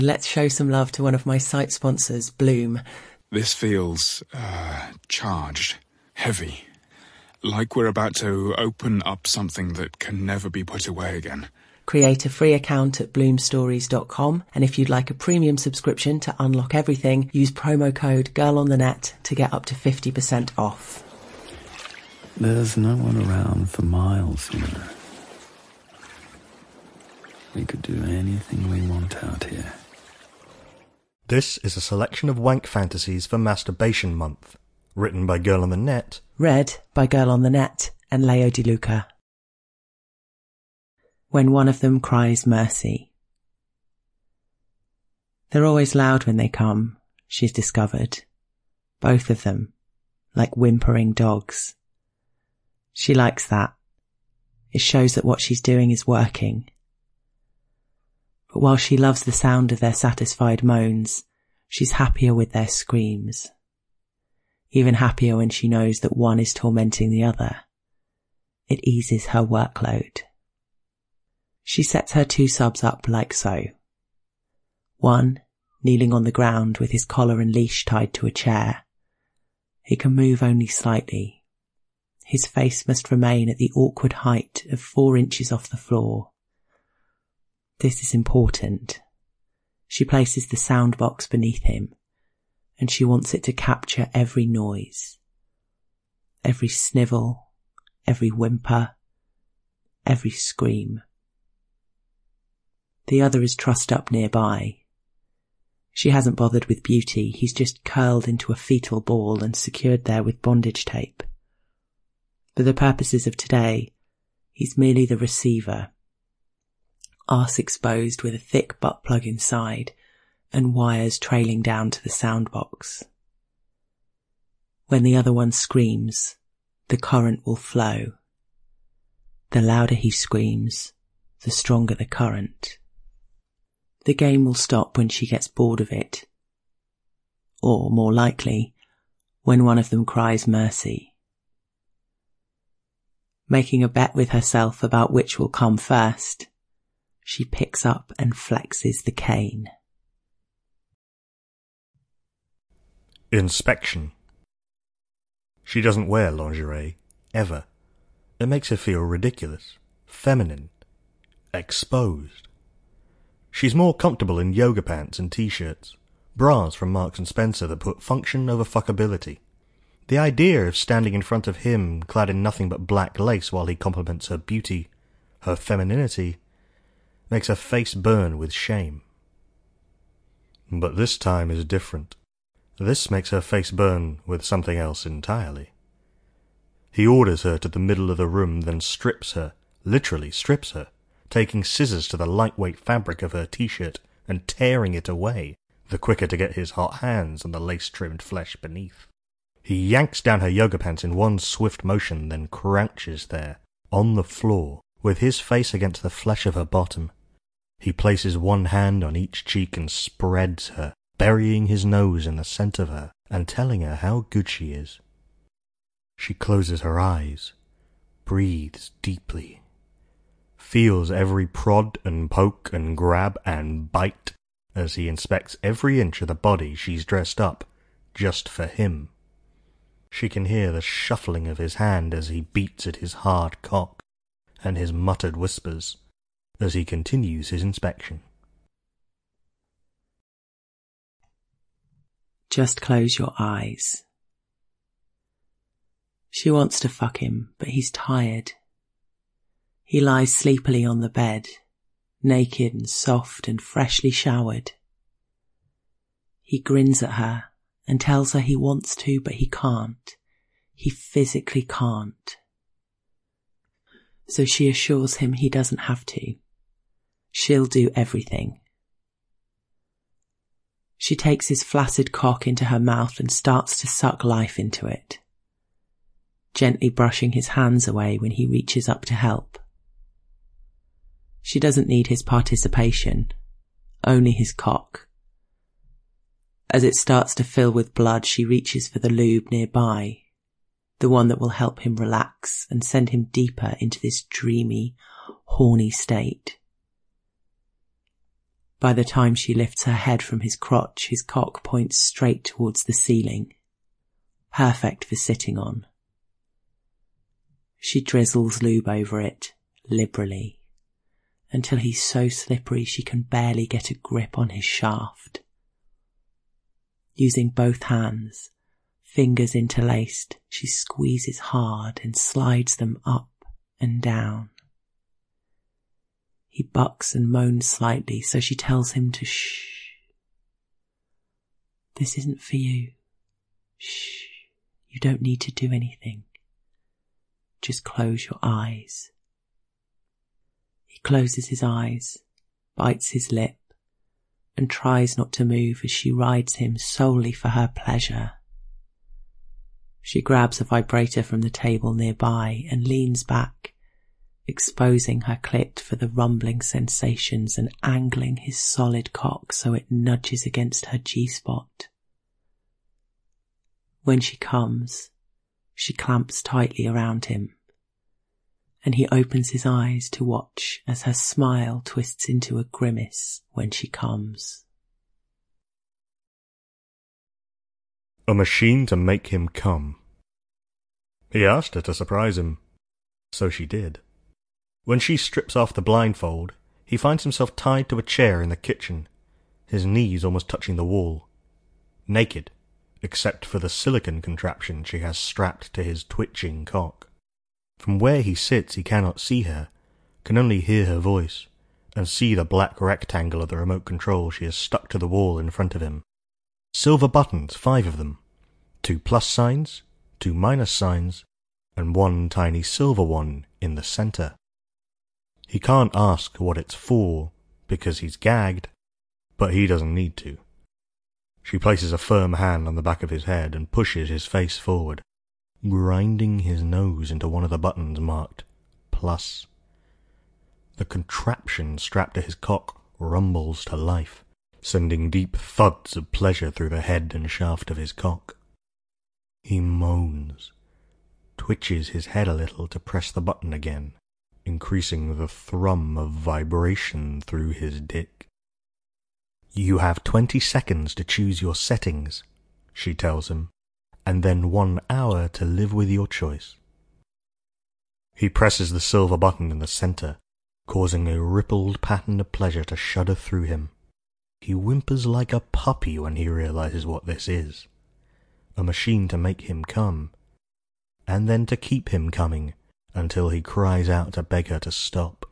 Let's show some love to one of my site sponsors, Bloom. This feels, charged, heavy. Like we're about to open up something that can never be put away again. Create a free account at bloomstories.com, and if you'd like a premium subscription to unlock everything, use promo code GIRLONTHENET to get up to 50% off. There's no one around for miles, you know. We could do anything we want out here. This is a selection of wank fantasies for Masturbation Month, written by Girl on the Net, read by Girl on the Net and Leo De Luca. When one of them cries mercy. They're always loud when they come, she's discovered. Both of them, like whimpering dogs. She likes that. It shows that what she's doing is working. But while she loves the sound of their satisfied moans, she's happier with their screams. Even happier when she knows that one is tormenting the other. It eases her workload. She sets her two subs up like so. One, kneeling on the ground with his collar and leash tied to a chair. He can move only slightly. His face must remain at the awkward height of 4 inches off the floor. This is important. She places the sound box beneath him, and she wants it to capture every noise. Every snivel, every whimper, every scream. The other is trussed up nearby. She hasn't bothered with beauty, he's just curled into a fetal ball and secured there with bondage tape. For the purposes of today, he's merely the receiver. Arse exposed with a thick butt plug inside and wires trailing down to the sound box. When the other one screams, the current will flow. The louder he screams, the stronger the current. The game will stop when she gets bored of it. Or, more likely, when one of them cries mercy. Making a bet with herself about which will come first, she picks up and flexes the cane. Inspection. She doesn't wear lingerie, ever. It makes her feel ridiculous, feminine, exposed. She's more comfortable in yoga pants and t-shirts, bras from Marks and Spencer that put function over fuckability. The idea of standing in front of him clad in nothing but black lace while he compliments her beauty, her femininity, makes her face burn with shame. But this time is different. This makes her face burn with something else entirely. He orders her to the middle of the room, then strips her, literally strips her, taking scissors to the lightweight fabric of her t-shirt and tearing it away, the quicker to get his hot hands on the lace-trimmed flesh beneath. He yanks down her yoga pants in one swift motion, then crouches there, on the floor, with his face against the flesh of her bottom. He places one hand on each cheek and spreads her, burying his nose in the centre of her and telling her how good she is. She closes her eyes, breathes deeply, feels every prod and poke and grab and bite as he inspects every inch of the body she's dressed up just for him. She can hear the shuffling of his hand as he beats at his hard cock and his muttered whispers as he continues his inspection. Just close your eyes. She wants to fuck him, but he's tired. He lies sleepily on the bed, naked and soft and freshly showered. He grins at her and tells her he wants to, but he can't. He physically can't. So she assures him he doesn't have to. She'll do everything. She takes his flaccid cock into her mouth and starts to suck life into it, gently brushing his hands away when he reaches up to help. She doesn't need his participation, only his cock. As it starts to fill with blood, she reaches for the lube nearby, the one that will help him relax and send him deeper into this dreamy, horny state. By the time she lifts her head from his crotch, his cock points straight towards the ceiling, perfect for sitting on. She drizzles lube over it, liberally, until he's so slippery she can barely get a grip on his shaft. Using both hands, fingers interlaced, she squeezes hard and slides them up and down. He bucks and moans slightly, so she tells him to shh. This isn't for you. Shh. You don't need to do anything. Just close your eyes. He closes his eyes, bites his lip, and tries not to move as she rides him solely for her pleasure. She grabs a vibrator from the table nearby and leans back, exposing her clit for the rumbling sensations and angling his solid cock so it nudges against her G-spot. When she comes, she clamps tightly around him, and he opens his eyes to watch as her smile twists into a grimace when she comes. A machine to make him come. He asked her to surprise him, so she did. When she strips off the blindfold, he finds himself tied to a chair in the kitchen, his knees almost touching the wall. Naked, except for the silicone contraption she has strapped to his twitching cock. From where he sits he cannot see her, can only hear her voice, and see the black rectangle of the remote control she has stuck to the wall in front of him. Silver buttons, 5 of them. 2 plus signs, 2 minus signs, and 1 tiny silver one in the centre. He can't ask what it's for, because he's gagged, but he doesn't need to. She places a firm hand on the back of his head and pushes his face forward, grinding his nose into one of the buttons marked plus. The contraption strapped to his cock rumbles to life, sending deep thuds of pleasure through the head and shaft of his cock. He moans, twitches his head a little to press the button again, increasing the thrum of vibration through his dick. You have 20 seconds to choose your settings, she tells him, and then 1 hour to live with your choice. He presses the silver button in the centre, causing a rippled pattern of pleasure to shudder through him. He whimpers like a puppy when he realizes what this is. A machine to make him come, and then to keep him coming until he cries out to beg her to stop.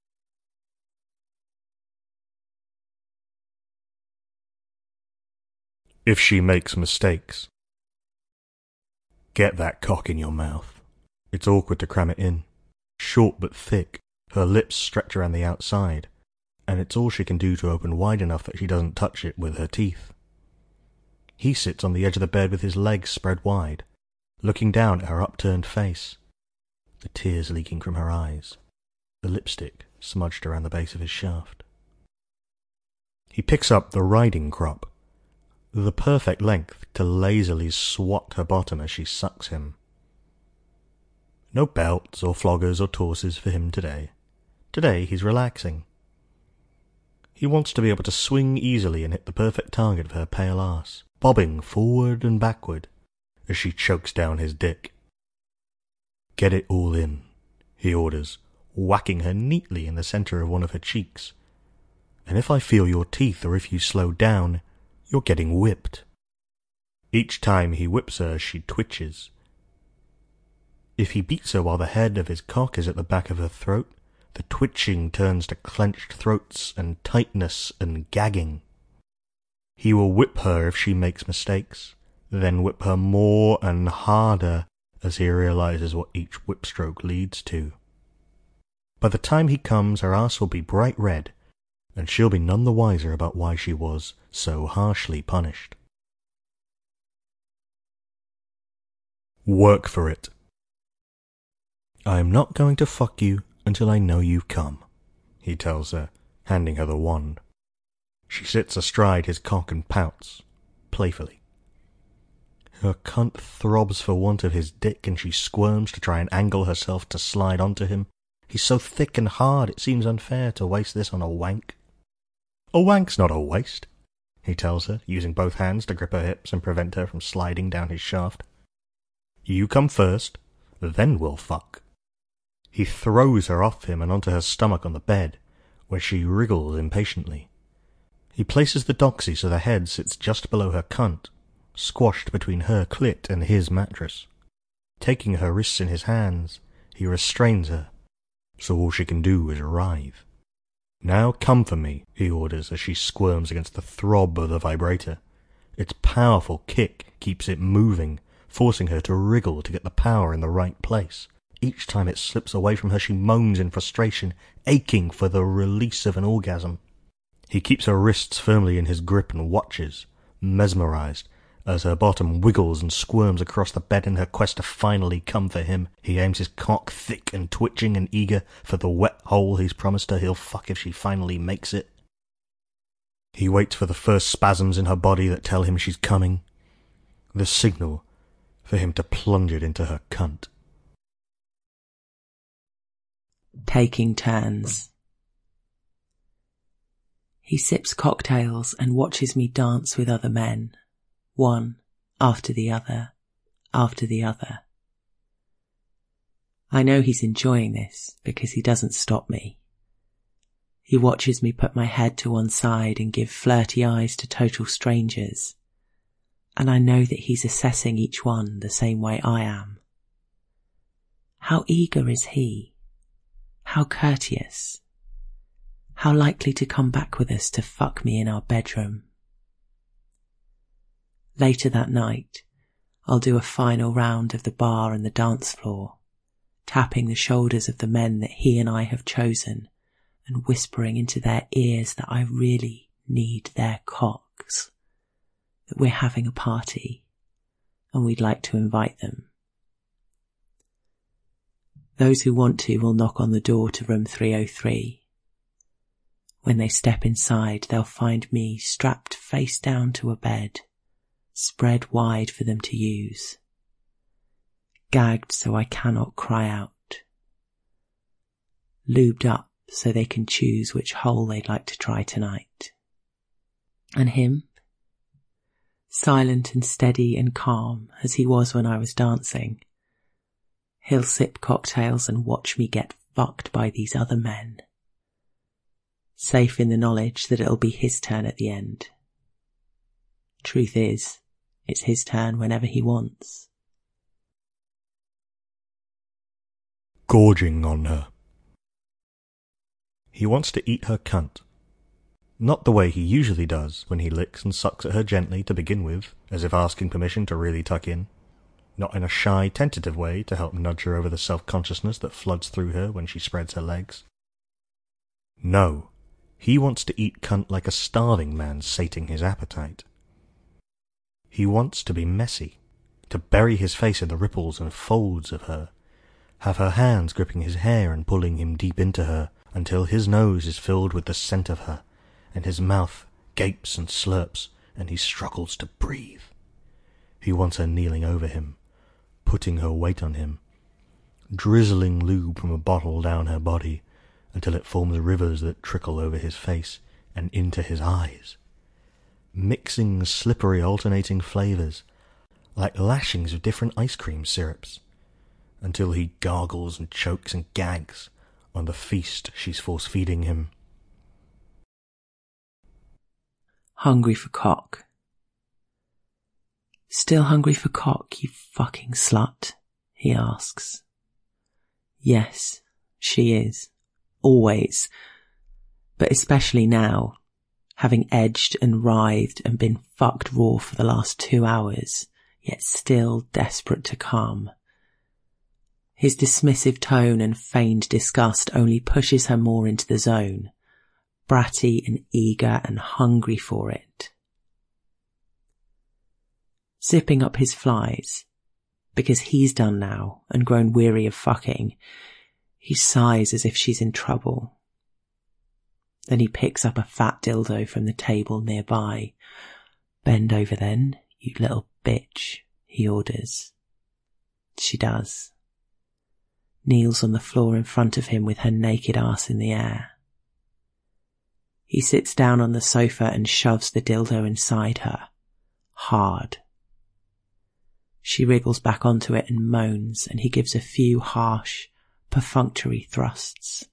If she makes mistakes. Get that cock in your mouth. It's awkward to cram it in. Short but thick, her lips stretch around the outside, and it's all she can do to open wide enough that she doesn't touch it with her teeth. He sits on the edge of the bed with his legs spread wide, looking down at her upturned face, the tears leaking from her eyes, the lipstick smudged around the base of his shaft. He picks up the riding crop, the perfect length to lazily swat her bottom as she sucks him. No belts or floggers or torses for him today. Today he's relaxing. He wants to be able to swing easily and hit the perfect target of her pale arse, bobbing forward and backward as she chokes down his dick. Get it all in, he orders, whacking her neatly in the centre of one of her cheeks. And if I feel your teeth or if you slow down, you're getting whipped. Each time he whips her, she twitches. If he beats her while the head of his cock is at the back of her throat, the twitching turns to clenched throats and tightness and gagging. He will whip her if she makes mistakes, then whip her more and harder as he realizes what each whip stroke leads to. By the time he comes, her ass will be bright red, and she'll be none the wiser about why she was so harshly punished. Work for it. I am not going to fuck you until I know you've come, he tells her, handing her the wand. She sits astride his cock and pouts, playfully. Her cunt throbs for want of his dick, and she squirms to try and angle herself to slide onto him. He's so thick and hard it seems unfair to waste this on a wank. A wank's not a waste, he tells her, using both hands to grip her hips and prevent her from sliding down his shaft. You come first, then we'll fuck. He throws her off him and onto her stomach on the bed, where she wriggles impatiently. He places the doxy so the head sits just below her cunt, squashed between her clit and his mattress. Taking her wrists in his hands, he restrains her, so all she can do is writhe. Now come for me, he orders as she squirms against the throb of the vibrator. Its powerful kick keeps it moving, forcing her to wriggle to get the power in the right place. Each time it slips away from her, she moans in frustration, aching for the release of an orgasm. He keeps her wrists firmly in his grip and watches, mesmerized, as her bottom wiggles and squirms across the bed in her quest to finally come for him. He aims his cock thick and twitching and eager for the wet hole he's promised her he'll fuck if she finally makes it. He waits for the first spasms in her body that tell him she's coming, the signal for him to plunge it into her cunt. Taking turns. He sips cocktails and watches me dance with other men, one after the other, after the other. I know he's enjoying this because he doesn't stop me. He watches me put my head to one side and give flirty eyes to total strangers, and I know that he's assessing each one the same way I am. How eager is he? How courteous? How likely to come back with us to fuck me in our bedroom? Later that night, I'll do a final round of the bar and the dance floor, tapping the shoulders of the men that he and I have chosen and whispering into their ears that I really need their cocks, that we're having a party and we'd like to invite them. Those who want to will knock on the door to room 303. When they step inside, they'll find me strapped face down to a bed, spread wide for them to use, gagged so I cannot cry out, lubed up so they can choose which hole they'd like to try tonight. And him, silent and steady and calm as he was when I was dancing, he'll sip cocktails and watch me get fucked by these other men, safe in the knowledge that it'll be his turn at the end. Truth is, it's his turn whenever he wants. Gorging on her. He wants to eat her cunt. Not the way he usually does when he licks and sucks at her gently to begin with, as if asking permission to really tuck in. Not in a shy, tentative way to help nudge her over the self-consciousness that floods through her when she spreads her legs. No, he wants to eat cunt like a starving man sating his appetite. He wants to be messy, to bury his face in the ripples and folds of her, have her hands gripping his hair and pulling him deep into her until his nose is filled with the scent of her, and his mouth gapes and slurps, and he struggles to breathe. He wants her kneeling over him, putting her weight on him, drizzling lube from a bottle down her body until it forms rivers that trickle over his face and into his eyes, mixing slippery alternating flavours, like lashings of different ice cream syrups, until he gargles and chokes and gags on the feast she's force-feeding him. Hungry for cock. Still hungry for cock, you fucking slut? He asks. Yes, she is. Always. But especially now, having edged and writhed and been fucked raw for the last 2 hours, yet still desperate to come. His dismissive tone and feigned disgust only pushes her more into the zone, bratty and eager and hungry for it. Zipping up his flies, because he's done now and grown weary of fucking, he sighs as if she's in trouble. Then he picks up a fat dildo from the table nearby. Bend over then, you little bitch, he orders. She does. Kneels on the floor in front of him with her naked ass in the air. He sits down on the sofa and shoves the dildo inside her. Hard. She wriggles back onto it and moans, and he gives a few harsh, perfunctory thrusts.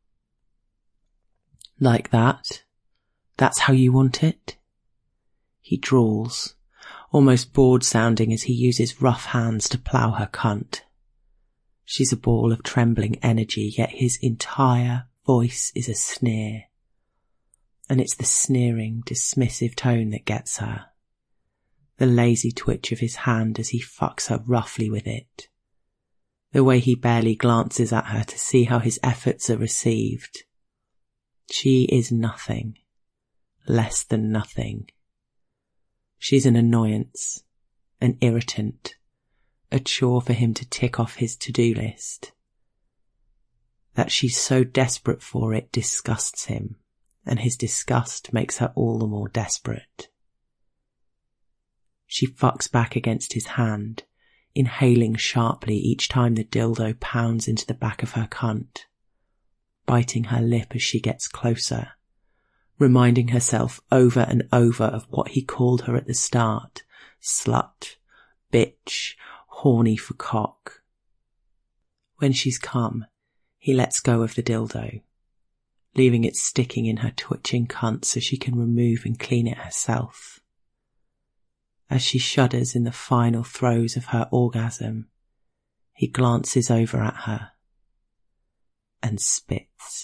Like that? That's how you want it? He drawls, almost bored sounding as he uses rough hands to plough her cunt. She's a ball of trembling energy, yet his entire voice is a sneer. And it's the sneering, dismissive tone that gets her. The lazy twitch of his hand as he fucks her roughly with it. The way he barely glances at her to see how his efforts are received. She is nothing. Less than nothing. She's an annoyance, an irritant, a chore for him to tick off his to-do list. That she's so desperate for it disgusts him, and his disgust makes her all the more desperate. She fucks back against his hand, inhaling sharply each time the dildo pounds into the back of her cunt, biting her lip as she gets closer, reminding herself over and over of what he called her at the start: slut, bitch, horny for cock. When she's come, he lets go of the dildo, leaving it sticking in her twitching cunt so she can remove and clean it herself. As she shudders in the final throes of her orgasm, he glances over at her and spits.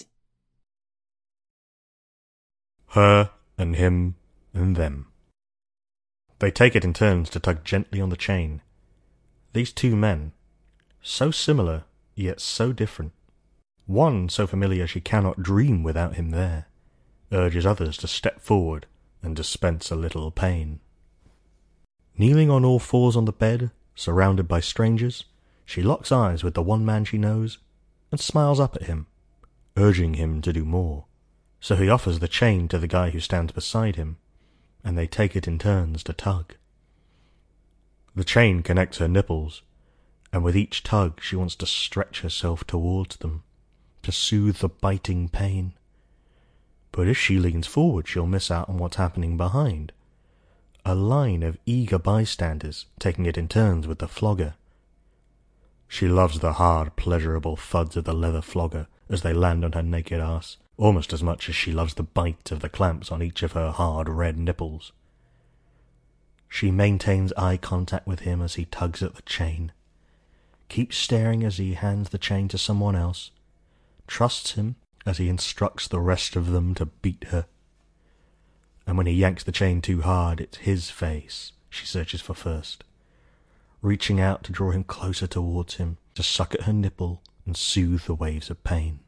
Her and him and them. They take it in turns to tug gently on the chain. These two men, so similar yet so different. One so familiar she cannot dream without him there, urges others to step forward and dispense a little pain. Kneeling on all fours on the bed, surrounded by strangers, she locks eyes with the one man she knows and smiles up at him, urging him to do more. So he offers the chain to the guy who stands beside him, and they take it in turns to tug. The chain connects her nipples, and with each tug she wants to stretch herself towards them, to soothe the biting pain. But if she leans forward, she'll miss out on what's happening behind. A line of eager bystanders taking it in turns with the flogger. She loves the hard, pleasurable thuds of the leather flogger as they land on her naked arse, almost as much as she loves the bite of the clamps on each of her hard red nipples. She maintains eye contact with him as he tugs at the chain, keeps staring as he hands the chain to someone else, trusts him as he instructs the rest of them to beat her. And when he yanks the chain too hard, it's his face she searches for first, reaching out to draw him closer towards him, to suck at her nipple and soothe the waves of pain.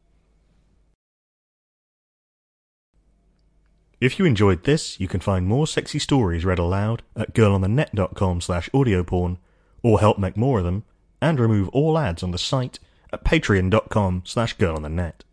If you enjoyed this, you can find more sexy stories read aloud at girlonthenet.com/audioporn, or help make more of them, and remove all ads on the site at patreon.com/girlonthenet.